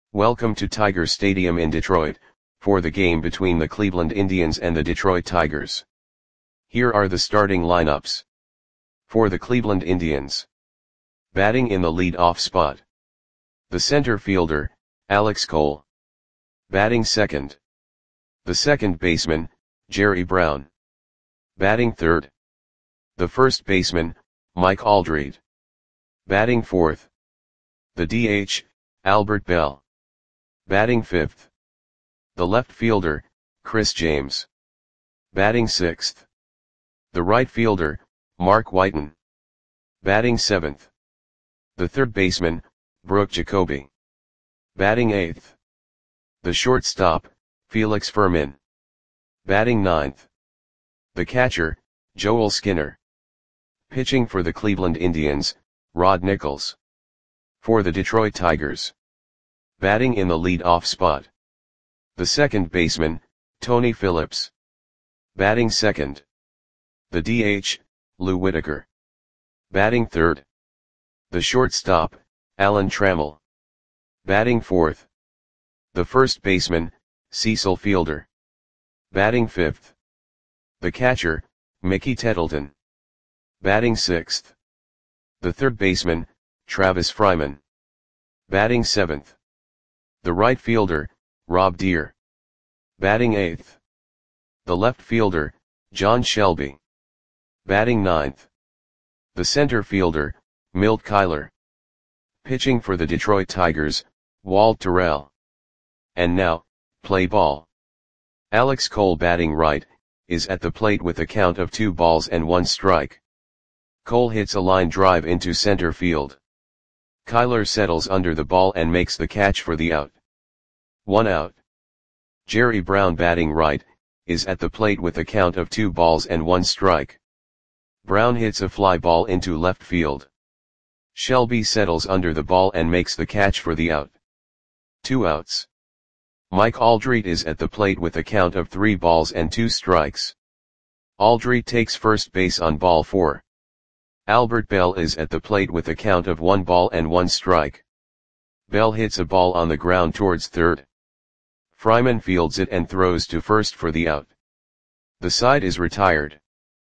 Welcome to Tiger Stadium in Detroit, for the game between the Cleveland Indians and the Detroit Tigers. Here are the starting lineups. For the Cleveland Indians. Batting in the lead-off spot. The center fielder, Alex Cole. Batting second. The second baseman, Jerry Brown. Batting third. The first baseman, Mike Aldrete. Batting fourth. The DH, Albert Belle. Batting fifth. The left fielder, Chris James. Batting sixth. The right fielder, Mark Whiten. Batting seventh. The third baseman, Brooke Jacoby. Batting eighth. The shortstop, Felix Fermin. Batting ninth. The catcher, Joel Skinner. Pitching for the Cleveland Indians, Rod Nichols. For the Detroit Tigers. Batting in the lead-off spot. The second baseman, Tony Phillips. Batting second. The DH, Lou Whitaker. Batting third. The shortstop, Alan Trammell. Batting fourth. The first baseman, Cecil Fielder. Batting fifth. The catcher, Mickey Tettleton. Batting sixth. The third baseman, Travis Fryman. Batting seventh. The right fielder, Rob Deere. Batting eighth. The left fielder, John Shelby. Batting ninth. The center fielder, Milt Kyler. Pitching for the Detroit Tigers, Walt Terrell. And now, play ball. Alex Cole batting right, is at the plate with a count of 2 balls and 1 strike. Cole hits a line drive into center field. Kyler settles under the ball and makes the catch for the out. 1 out. Jerry Brown batting right, is at the plate with a count of 2 balls and 1 strike. Brown hits a fly ball into left field. Shelby settles under the ball and makes the catch for the out. 2 outs. Mike Aldrete is at the plate with a count of 3 balls and 2 strikes. Aldrete takes first base on ball 4. Albert Belle is at the plate with a count of 1 ball and 1 strike. Belle hits a ball on the ground towards third. Fryman fields it and throws to first for the out. The side is retired.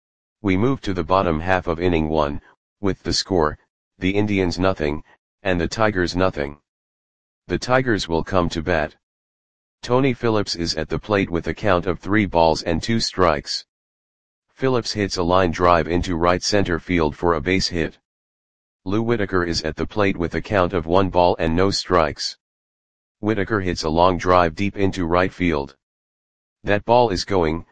We move to the bottom half of inning 1, with the score, the Indians nothing, and the Tigers nothing. The Tigers will come to bat. Tony Phillips is at the plate with a count of 3 balls and 2 strikes. Phillips hits a line drive into right center field for a base hit. Lou Whitaker is at the plate with a count of 1 ball and no strikes. Whitaker hits a long drive deep into right field. That ball is gone.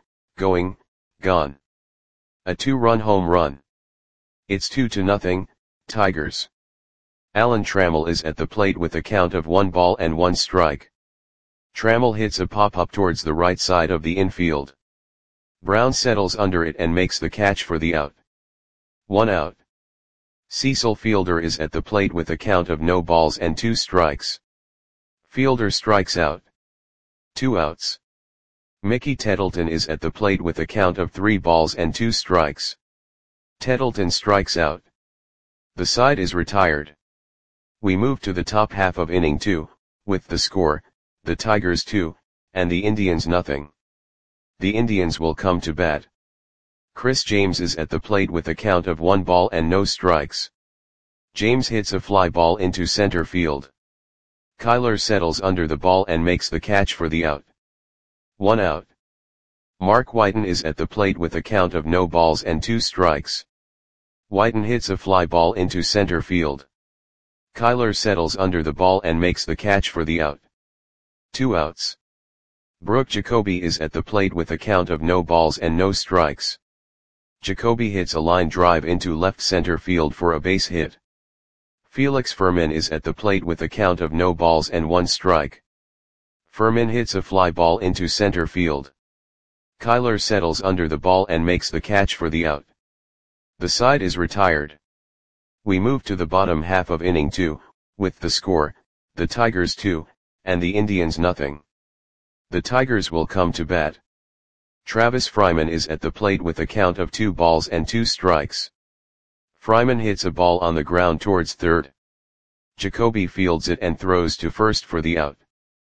A 2-run home run. It's 2-0, Tigers. Alan Trammell is at the plate with a count of 1 ball and 1 strike. Trammell hits a pop-up towards the right side of the infield. Brown settles under it and makes the catch for the out. 1 out. Cecil Fielder is at the plate with a count of no balls and 2 strikes. Fielder strikes out. 2 outs. Mickey Tettleton is at the plate with a count of 3 balls and 2 strikes. Tettleton strikes out. The side is retired. We move to the top half of inning 2, with the score, the Tigers 2, and the Indians nothing. The Indians will come to bat. Chris James is at the plate with a count of 1 ball and no strikes. James hits a fly ball into center field. Kyler settles under the ball and makes the catch for the out. 1 out. Mark Whiten is at the plate with a count of no balls and 2 strikes. Whiten hits a fly ball into center field. Kyler settles under the ball and makes the catch for the out. 2 outs. Brooke Jacoby is at the plate with a count of no balls and no strikes. Jacoby hits a line drive into left center field for a base hit. Felix Fermin is at the plate with a count of no balls and 1 strike. Fermin hits a fly ball into center field. Kyler settles under the ball and makes the catch for the out. The side is retired. We move to the bottom half of inning 2, with the score, the Tigers 2, and the Indians nothing. The Tigers will come to bat. Travis Fryman is at the plate with a count of 2 balls and 2 strikes. Fryman hits a ball on the ground towards third. Jacoby fields it and throws to first for the out.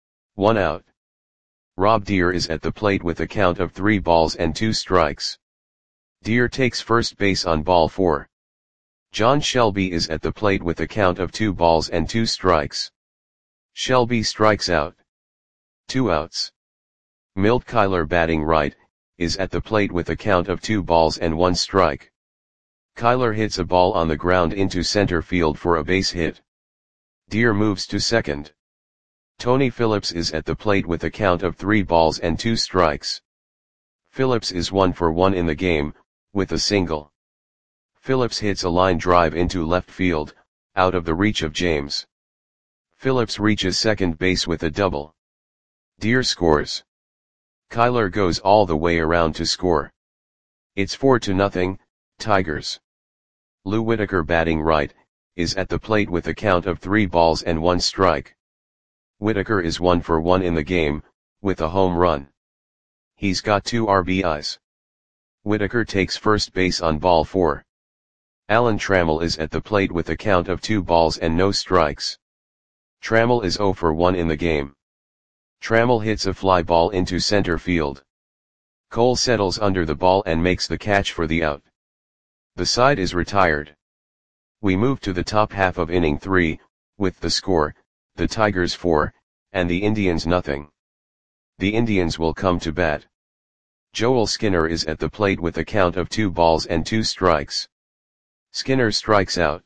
1 out. Rob Deere is at the plate with a count of 3 balls and 2 strikes. Deere takes first base on ball 4. John Shelby is at the plate with a count of 2 balls and 2 strikes. Shelby strikes out. 2 outs. Milt Kyler batting right, is at the plate with a count of 2 balls and 1 strike. Kyler hits a ball on the ground into center field for a base hit. Deere moves to second. Tony Phillips is at the plate with a count of 3 balls and 2 strikes. Phillips is 1 for 1 in the game, with a single. Phillips hits a line drive into left field, out of the reach of James. Phillips reaches second base with a double. Deere scores. Kyler goes all the way around to score. It's 4-0, Tigers. Lou Whitaker batting right, is at the plate with a count of 3 balls and 1 strike. Whitaker is 1 for 1 in the game, with a home run. He's got 2 RBIs. Whitaker takes first base on ball 4. Alan Trammell is at the plate with a count of 2 balls and no strikes. Trammell is 0 for 1 in the game. Trammell hits a fly ball into center field. Cole settles under the ball and makes the catch for the out. The side is retired. We move to the top half of inning 3, with the score, the Tigers 4, and the Indians nothing. The Indians will come to bat. Joel Skinner is at the plate with a count of 2 balls and 2 strikes. Skinner strikes out.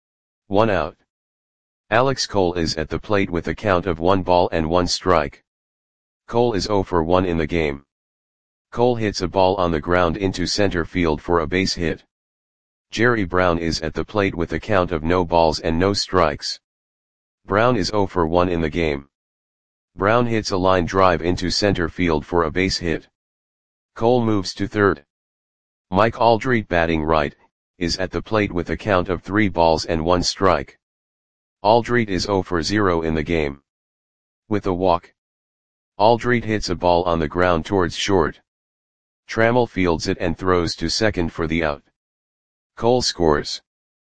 1 out. Alex Cole is at the plate with a count of 1 ball and 1 strike. Cole is 0 for 1 in the game. Cole hits a ball on the ground into center field for a base hit. Jerry Brown is at the plate with a count of no balls and no strikes. Brown is 0 for 1 in the game. Brown hits a line drive into center field for a base hit. Cole moves to third. Mike Aldrete batting right, is at the plate with a count of 3 balls and 1 strike. Aldrete is 0 for 0 in the game. With a walk. Aldrete hits a ball on the ground towards short. Trammell fields it and throws to second for the out. Cole scores.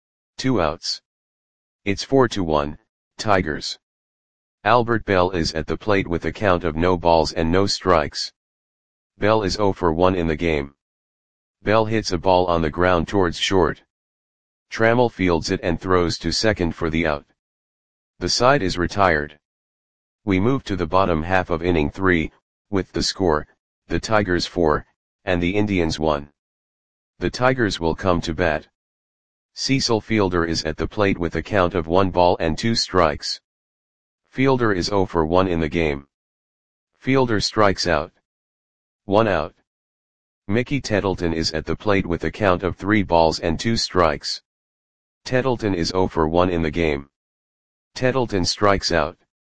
2 outs. It's 4-1, Tigers. Albert Bell is at the plate with a count of no balls and no strikes. Bell is 0 for 1 in the game. Bell hits a ball on the ground towards short. Trammell fields it and throws to second for the out. The side is retired. We move to the bottom half of inning 3, with the score, the Tigers 4, and the Indians 1. The Tigers will come to bat. Cecil Fielder is at the plate with a count of 1 ball and 2 strikes. Fielder is 0 for 1 in the game. Fielder strikes out. 1 out. Mickey Tettleton is at the plate with a count of 3 balls and 2 strikes. Tettleton is 0 for 1 in the game. Tettleton strikes out.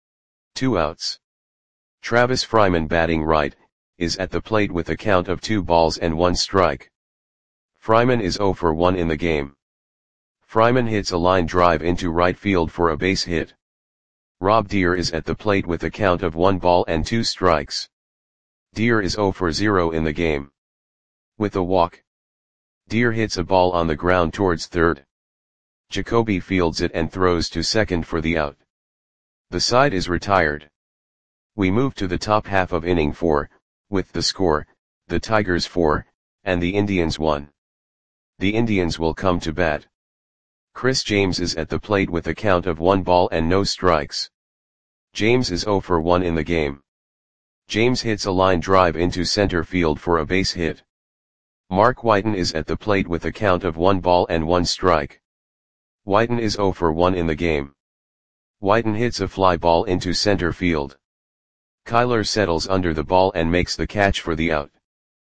2 outs. Travis Fryman batting right, is at the plate with a count of 2 balls and 1 strike. Fryman is 0 for 1 in the game. Fryman hits a line drive into right field for a base hit. Rob Deere is at the plate with a count of 1 ball and 2 strikes. Deere is 0 for 0 in the game. With a walk. Deere hits a ball on the ground towards third. Jacoby fields it and throws to second for the out. The side is retired. We move to the top half of inning 4, with the score, the Tigers 4, and the Indians 1. The Indians will come to bat. Chris James is at the plate with a count of 1 ball and no strikes. James is 0 for 1 in the game. James hits a line drive into center field for a base hit. Mark Whiten is at the plate with a count of 1 ball and 1 strike. Whiten is 0 for 1 in the game. Whiten hits a fly ball into center field. Kyler settles under the ball and makes the catch for the out.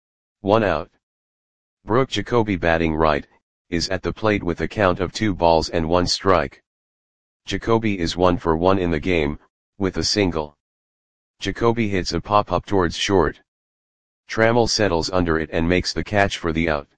1 out. Brooke Jacoby batting right, is at the plate with a count of 2 balls and 1 strike. Jacoby is 1 for 1 in the game, with a single. Jacoby hits a pop-up towards short. Trammell settles under it and makes the catch for the out.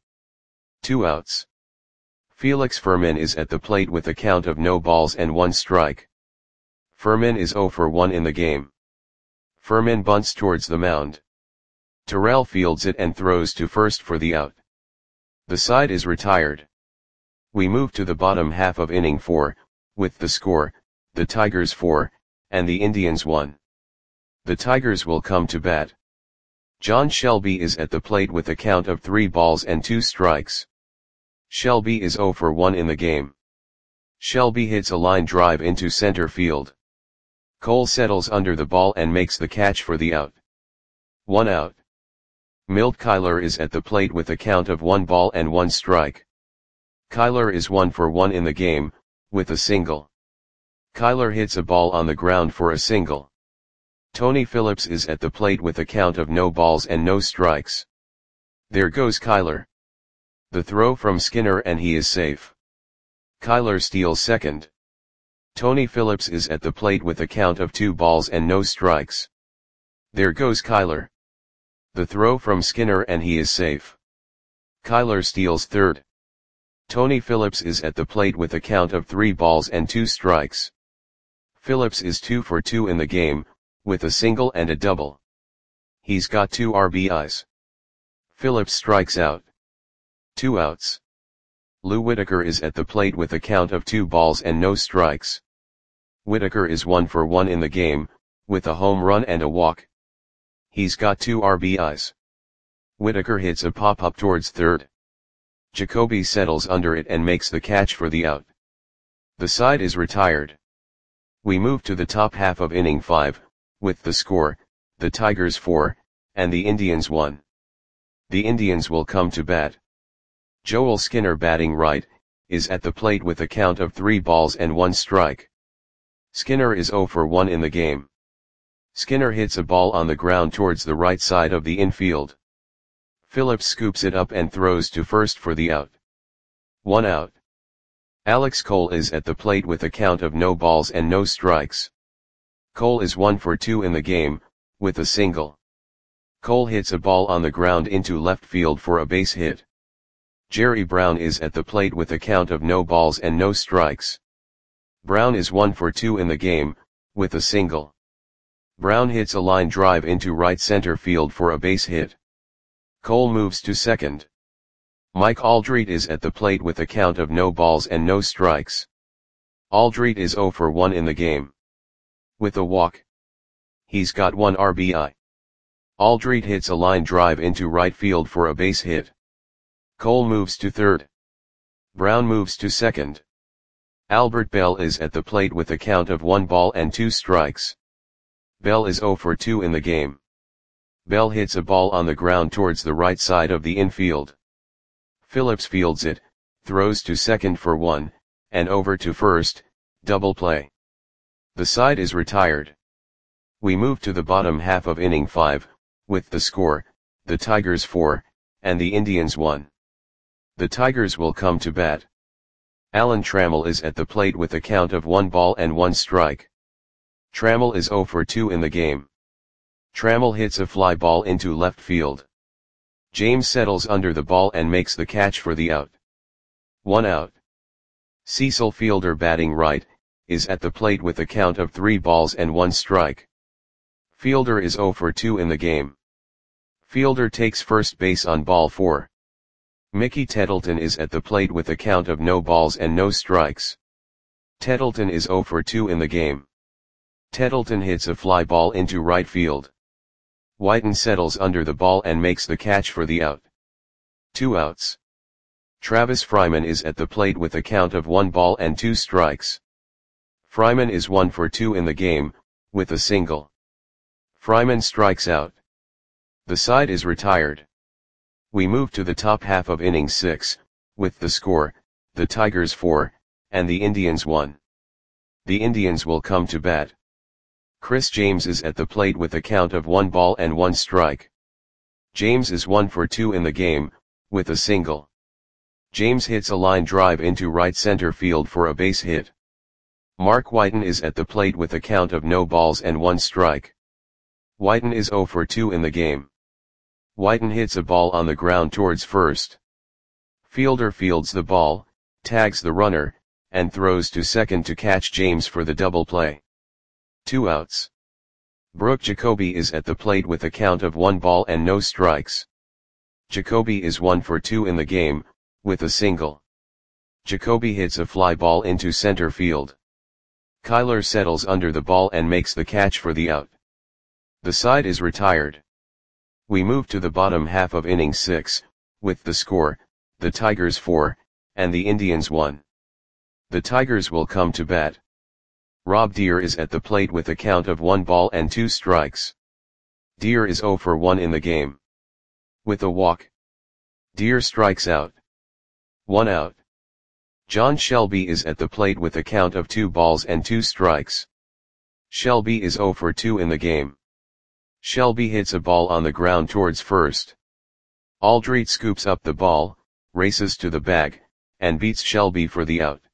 2 outs. Felix Fermin is at the plate with a count of no balls and 1 strike. Fermin is 0 for 1 in the game. Fermin bunts towards the mound. Terrell fields it and throws to first for the out. The side is retired. We move to the bottom half of inning 4, with the score, the Tigers 4, and the Indians 1. The Tigers will come to bat. John Shelby is at the plate with a count of 3 balls and 2 strikes. Shelby is 0 for 1 in the game. Shelby hits a line drive into center field. Cole settles under the ball and makes the catch for the out. 1 out. Milt Kyler is at the plate with a count of 1 ball and 1 strike. Kyler is 1 for 1 in the game, with a single. Kyler hits a ball on the ground for a single. Tony Phillips is at the plate with a count of no balls and no strikes. There goes Kyler. The throw from Skinner and he is safe. Kyler steals second. Tony Phillips is at the plate with a count of 2 balls and no strikes. There goes Kyler. The throw from Skinner and he is safe. Kyler steals third. Tony Phillips is at the plate with a count of 3 balls and 2 strikes. Phillips is 2 for 2 in the game, with a single and a double. He's got 2 RBIs. Phillips strikes out. 2 outs. Lou Whitaker is at the plate with a count of 2 balls and no strikes. Whitaker is 1 for 1 in the game, with a home run and a walk. He's got 2 RBIs. Whitaker hits a pop-up towards third. Jacoby settles under it and makes the catch for the out. The side is retired. We move to the top half of inning 5, with the score, the Tigers 4, and the Indians 1. The Indians will come to bat. Joel Skinner, batting right, is at the plate with a count of 3 balls and 1 strike. Skinner is 0 for 1 in the game. Skinner hits a ball on the ground towards the right side of the infield. Phillips scoops it up and throws to first for the out. 1 out. Alex Cole is at the plate with a count of no balls and no strikes. Cole is 1 for 2 in the game, with a single. Cole hits a ball on the ground into left field for a base hit. Jerry Brown is at the plate with a count of no balls and no strikes. Brown is 1 for 2 in the game, with a single. Brown hits a line drive into right center field for a base hit. Cole moves to second. Mike Aldrete is at the plate with a count of no balls and no strikes. Aldrete is 0 for 1 in the game. With a walk. He's got 1 RBI. Aldrete hits a line drive into right field for a base hit. Cole moves to third. Brown moves to second. Albert Bell is at the plate with a count of 1 ball and 2 strikes. Bell is 0 for 2 in the game. Bell hits a ball on the ground towards the right side of the infield. Phillips fields it, throws to second for 1, and over to first, double play. The side is retired. We move to the bottom half of inning 5, with the score, the Tigers 4, and the Indians 1. The Tigers will come to bat. Alan Trammell is at the plate with a count of 1 ball and 1 strike. Trammell is 0 for 2 in the game. Trammell hits a fly ball into left field. James settles under the ball and makes the catch for the out. 1 out. Cecil Fielder, batting right, is at the plate with a count of 3 balls and 1 strike. Fielder is 0 for 2 in the game. Fielder takes first base on ball 4. Mickey Tettleton is at the plate with a count of no balls and no strikes. Tettleton is 0 for 2 in the game. Tettleton hits a fly ball into right field. Whiten settles under the ball and makes the catch for the out. 2 outs. Travis Fryman is at the plate with a count of 1 ball and 2 strikes. Fryman is 1 for 2 in the game, with a single. Fryman strikes out. The side is retired. We move to the top half of inning 6, with the score, the Tigers 4, and the Indians 1. The Indians will come to bat. Chris James is at the plate with a count of 1 ball and 1 strike. James is 1 for 2 in the game, with a single. James hits a line drive into right center field for a base hit. Mark Whiten is at the plate with a count of no balls and 1 strike. Whiten is 0 for 2 in the game. Whiten hits a ball on the ground towards first. Fielder fields the ball, tags the runner, and throws to second to catch James for the double play. 2 outs. Brooke Jacoby is at the plate with a count of 1 ball and no strikes. Jacoby is 1 for 2 in the game, with a single. Jacoby hits a fly ball into center field. Kyler settles under the ball and makes the catch for the out. The side is retired. We move to the bottom half of inning 6, with the score, the Tigers 4, and the Indians 1. The Tigers will come to bat. Rob Deer is at the plate with a count of 1 ball and 2 strikes. Deer is 0 for 1 in the game. With a walk, Deer strikes out. 1 out. John Shelby is at the plate with a count of 2 balls and 2 strikes. Shelby is 0 for 2 in the game. Shelby hits a ball on the ground towards first. Aldrete scoops up the ball, races to the bag, and beats Shelby for the out.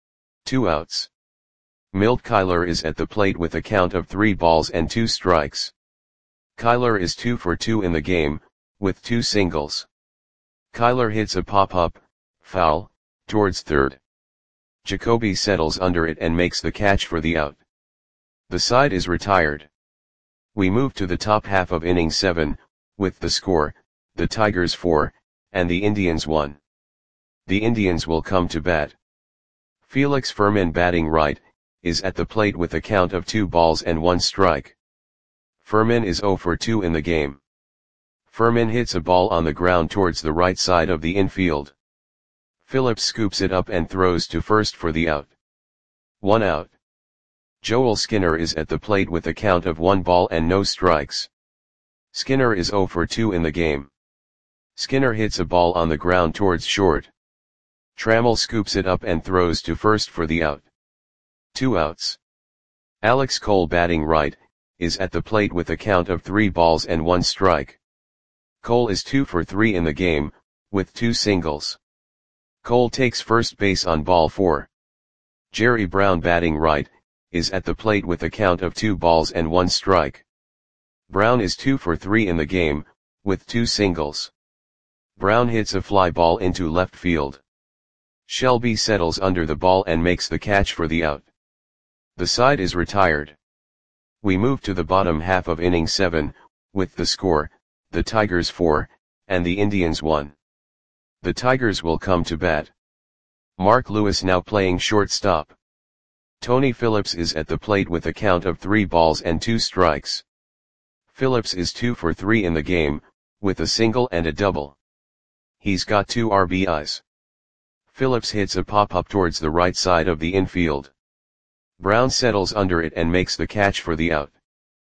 2 outs. Milt Kyler is at the plate with a count of 3 balls and 2 strikes. Kyler is 2 for 2 in the game, with 2 singles. Kyler hits a pop-up, foul, towards third. Jacoby settles under it and makes the catch for the out. The side is retired. We move to the top half of inning 7, with the score, the Tigers 4, and the Indians 1. The Indians will come to bat. Felix Fermin, batting right, is at the plate with a count of 2 balls and 1 strike. Fermin is 0 for 2 in the game. Fermin hits a ball on the ground towards the right side of the infield. Phillips scoops it up and throws to first for the out. 1 out. Joel Skinner is at the plate with a count of 1 ball and no strikes. Skinner is 0 for 2 in the game. Skinner hits a ball on the ground towards short. Trammell scoops it up and throws to first for the out. 2 outs. Alex Cole, batting right, is at the plate with a count of 3 balls and 1 strike. Cole is 2 for 3 in the game, with 2 singles. Cole takes first base on ball 4. Jerry Brown, batting right, is at the plate with a count of 2 balls and 1 strike. Brown is 2 for 3 in the game, with 2 singles. Brown hits a fly ball into left field. Shelby settles under the ball and makes the catch for the out. The side is retired. We move to the bottom half of inning 7, with the score, the Tigers 4, and the Indians 1. The Tigers will come to bat. Mark Lewis now playing shortstop. Tony Phillips is at the plate with a count of 3 balls and 2 strikes. Phillips is 2 for 3 in the game, with a single and a double. He's got 2 RBIs. Phillips hits a pop-up towards the right side of the infield. Brown settles under it and makes the catch for the out.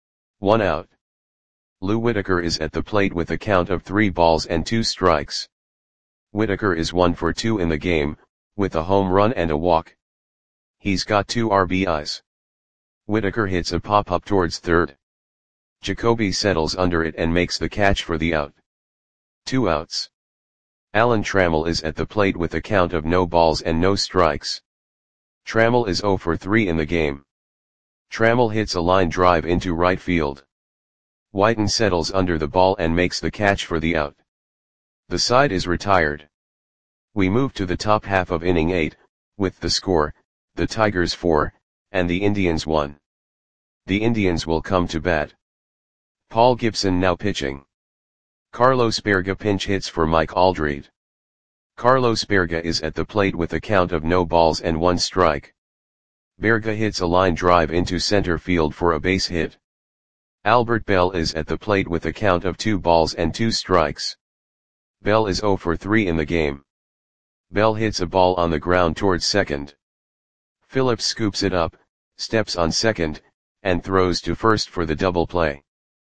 1 out. Lou Whitaker is at the plate with a count of 3 balls and 2 strikes. Whitaker is 1 for 2 in the game, with a home run and a walk. He's got 2 RBIs. Whitaker hits a pop-up towards third. Jacoby settles under it and makes the catch for the out. 2 outs. Alan Trammell is at the plate with a count of no balls and no strikes. Trammell is 0 for 3 in the game. Trammell hits a line drive into right field. Whiten settles under the ball and makes the catch for the out. The side is retired. We move to the top half of inning 8, with the score, the Tigers 4, and the Indians 1. The Indians will come to bat. Paul Gibson now pitching. Carlos Berga pinch hits for Mike Aldrete. Carlos Berga is at the plate with a count of no balls and 1 strike. Berga hits a line drive into center field for a base hit. Albert Bell is at the plate with a count of 2 balls and 2 strikes. Bell is 0 for 3 in the game. Bell hits a ball on the ground towards second. Phillips scoops it up, steps on second, and throws to first for the double play.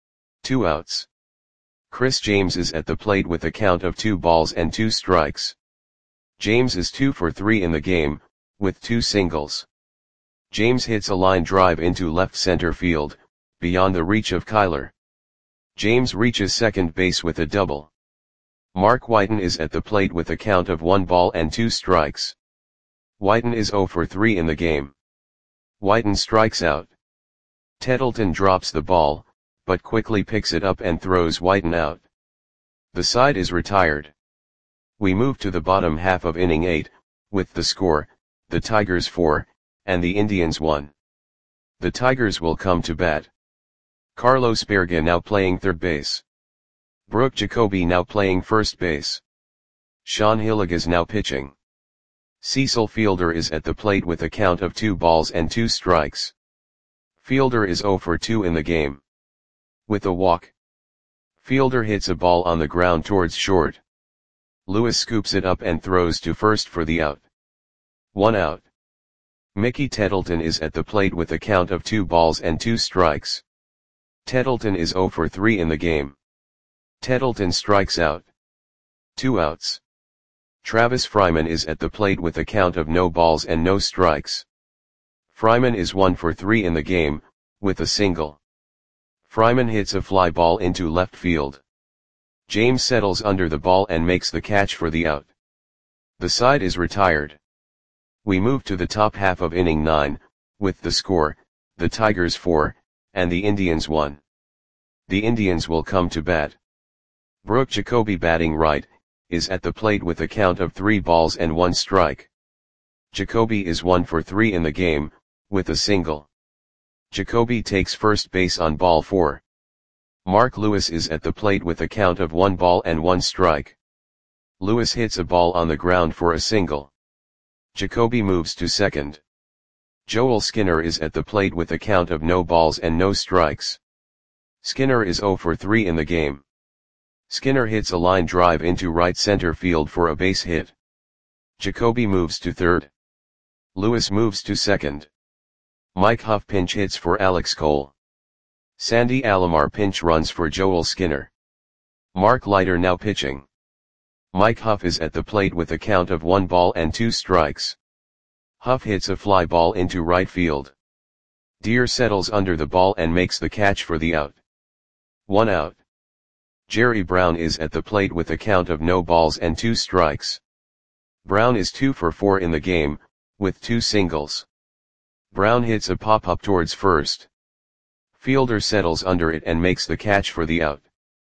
2 outs. Chris James is at the plate with a count of 2 balls and 2 strikes. James is 2 for 3 in the game, with 2 singles. James hits a line drive into left center field, beyond the reach of Kyler. James reaches second base with a double. Mark Whiten is at the plate with a count of 1 ball and 2 strikes. Whiten is 0 for 3 in the game. Whiten strikes out. Tettleton drops the ball, but quickly picks it up and throws Whiten out. The side is retired. We move to the bottom half of inning 8, with the score, the Tigers 4, and the Indians 1. The Tigers will come to bat. Carlos Berga now playing third base. Brooke Jacoby now playing first base. Sean Hilligas now pitching. Cecil Fielder is at the plate with a count of 2 balls and 2 strikes. Fielder is 0 for 2 in the game. With a walk, Fielder hits a ball on the ground towards short. Lewis scoops it up and throws to first for the out. 1 out. Mickey Tettleton is at the plate with a count of 2 balls and 2 strikes. Tettleton is 0 for 3 in the game. Tettleton strikes out. 2 outs. Travis Fryman is at the plate with a count of no balls and no strikes. Fryman is 1 for 3 in the game, with a single. Fryman hits a fly ball into left field. James settles under the ball and makes the catch for the out. The side is retired. We move to the top half of inning 9, with the score, the Tigers 4, and the Indians 1. The Indians will come to bat. Brooke Jacoby, batting right, is at the plate with a count of 3 balls and 1 strike. Jacoby is 1 for 3 in the game, with a single. Jacoby takes first base on ball 4. Mark Lewis is at the plate with a count of 1 ball and 1 strike. Lewis hits a ball on the ground for a single. Jacoby moves to second. Joel Skinner is at the plate with a count of no balls and no strikes. Skinner is 0 for 3 in the game. Skinner hits a line drive into right center field for a base hit. Jacoby moves to third. Lewis moves to second. Mike Huff pinch hits for Alex Cole. Sandy Alomar pinch runs for Joel Skinner. Mark Leiter now pitching. Mike Huff is at the plate with a count of 1 ball and 2 strikes. Huff hits a fly ball into right field. Deere settles under the ball and makes the catch for the out. 1 out. Jerry Brown is at the plate with a count of no balls and 2 strikes. Brown is 2 for 4 in the game, with 2 singles. Brown hits a pop-up towards first. Fielder settles under it and makes the catch for the out.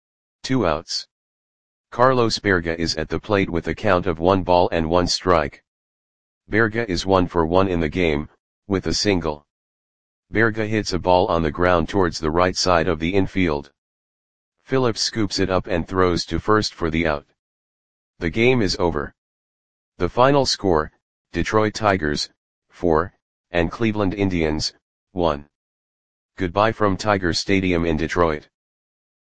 2 outs. Carlos Berga is at the plate with a count of 1 ball and 1 strike. Berga is 1 for 1 in the game, with a single. Berga hits a ball on the ground towards the right side of the infield. Phillips scoops it up and throws to first for the out. The game is over. The final score, Detroit Tigers, 4, and Cleveland Indians, 1. Goodbye from Tiger Stadium in Detroit.